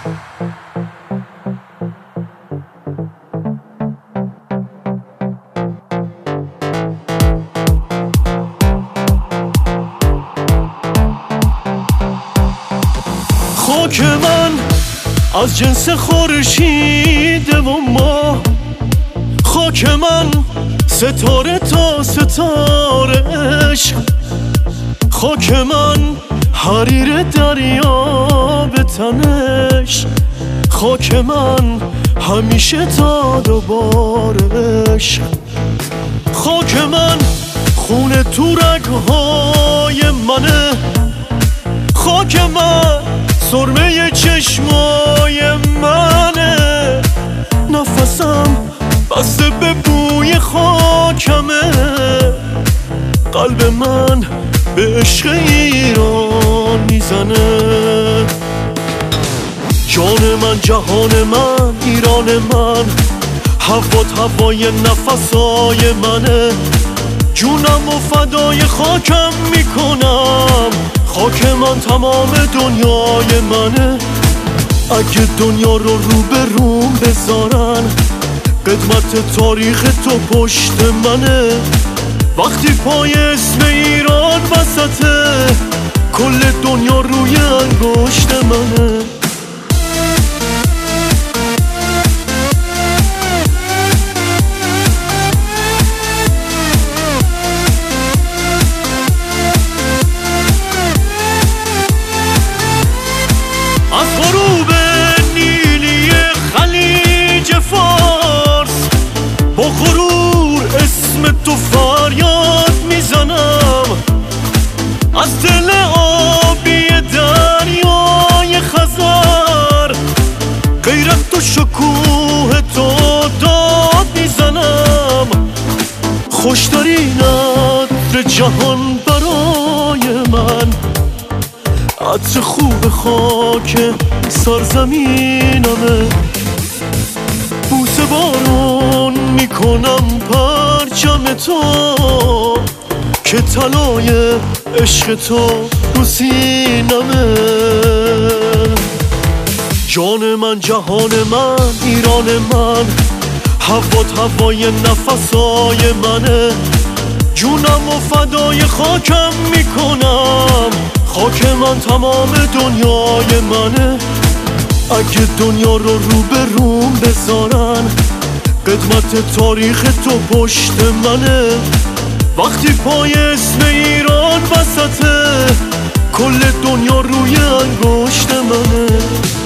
خاک من از جنس خورشید و ماه، خاک من ستاره تا ستاره عشق، خاک من حریر دریا به تنش، خاک من همیشه تا دوباره عشق، خاک من خون تو رگ‌های منه، خاک من سرمه چشمای منه، نفسم بسته به بوی خاکمه، قلب من به عشق ایران میزنه. جان من، جهان من، ایران من، هوات هوای نفسای منه، جونم و فدای خاکم میکنم، خاک من تمام دنیای منه. اگه دنیا رو به روم بذارن، قدمت تاریخ تو پشت منه، وقتی پای اسم ایران وسطه، کل دنیا روی انگشت منه. از غروب نیلی خلیج فارس، با غرور اسم تو فریاد میزنم، از دل آبی دریای خزر، غیرت و شکوه تو داد میزنم. خوشترین عطر جهان برای من، عطر خوب خاک سرزمینمه، بوسه بارون میکنم پرچم تو، که طلای عشق تو رو سینمه. جان من، جهان من، ایران من، هوات هوای نفسای منه، جونم و فدای خاکم میکنم، خاک من تمام دنیای منه. اگه دنیا رو به روم بذارن، قدمت تاریخ تو پشت منه، وقتی پای اسم ایران وسطه، کل دنیا روی انگشت منه.